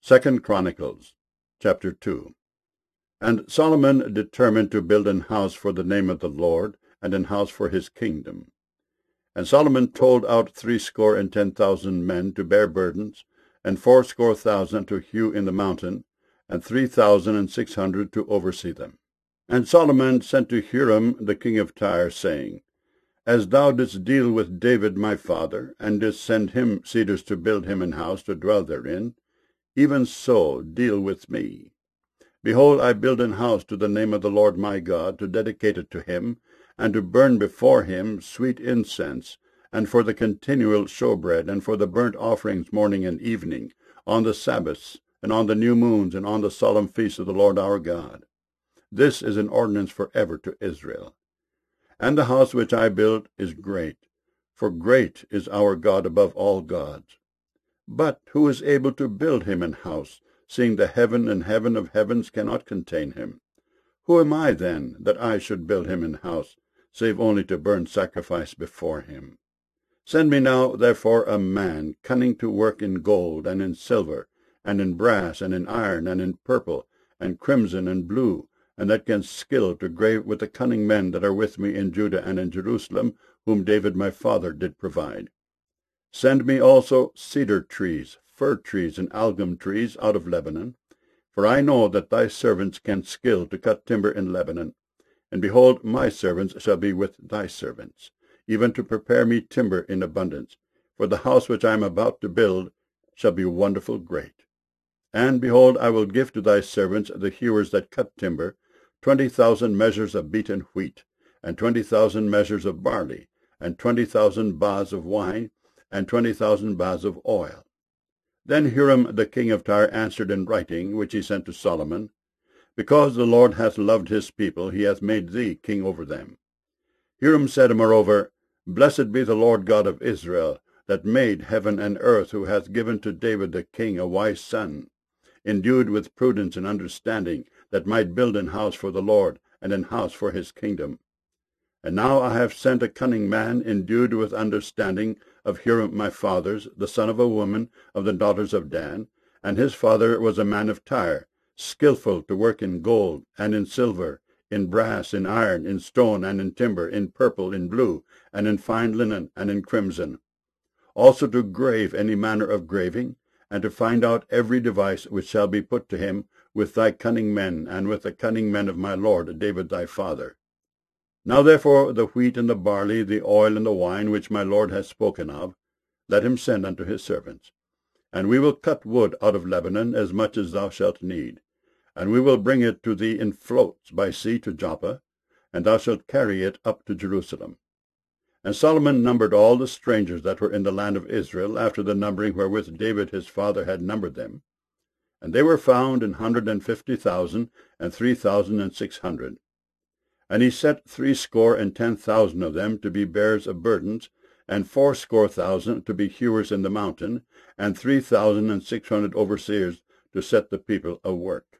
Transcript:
2 Chronicles chapter 2. And Solomon determined to build an house for the name of the Lord, and an house for his kingdom. And Solomon told out 70,000 men to bear burdens, and 80,000 to hew in the mountain, and 3,600 to oversee them. And Solomon sent to Hiram the king of Tyre, saying, As thou didst deal with David my father, and didst send him cedars to build him an house to dwell therein, even so deal with me. Behold, I build an house to the name of the Lord my God, to dedicate it to him, and to burn before him sweet incense, and for the continual showbread, and for the burnt offerings morning and evening, on the Sabbaths, and on the new moons, and on the solemn feasts of the Lord our God. This is an ordinance for ever to Israel. And the house which I build is great, for great is our God above all gods. But who is able to build him an house, seeing the heaven and heaven of heavens cannot contain him? Who am I, then, that I should build him an house, save only to burn sacrifice before him? Send me now, therefore, a man cunning to work in gold, and in silver, and in brass, and in iron, and in purple, and crimson, and blue, and that can skill to grave with the cunning men that are with me in Judah and in Jerusalem, whom David my father did provide. Send me also cedar trees, fir trees, and algum trees out of Lebanon, for I know that thy servants can skill to cut timber in Lebanon. And behold, my servants shall be with thy servants, even to prepare me timber in abundance, for the house which I am about to build shall be wonderful great. And behold, I will give to thy servants, the hewers that cut timber, 20,000 measures of beaten wheat, and 20,000 measures of barley, and 20,000 baths of wine, and 20,000 baths of oil. Then Hiram the king of Tyre answered in writing, which he sent to Solomon, Because the Lord hath loved his people, he hath made thee king over them. Hiram said moreover, Blessed be the Lord God of Israel, that made heaven and earth, who hath given to David the king a wise son, endued with prudence and understanding, that might build an house for the Lord, and an house for his kingdom. And now I have sent a cunning man, endued with understanding, of Hiram my father's, the son of a woman of the daughters of Dan, and his father was a man of Tyre, skillful to work in gold, and in silver, in brass, in iron, in stone, and in timber, in purple, in blue, and in fine linen, and in crimson. Also to grave any manner of graving, and to find out every device which shall be put to him with thy cunning men, and with the cunning men of my lord David thy father. Now therefore the wheat and the barley, the oil and the wine, which my lord has spoken of, let him send unto his servants. And we will cut wood out of Lebanon, as much as thou shalt need. And we will bring it to thee in floats by sea to Joppa, and thou shalt carry it up to Jerusalem. And Solomon numbered all the strangers that were in the land of Israel, after the numbering wherewith David his father had numbered them. And they were found 150,000 and 3,600. And he set 70,000 of them to be bearers of burdens, and 80,000 to be hewers in the mountain, and 3,600 overseers to set the people of work.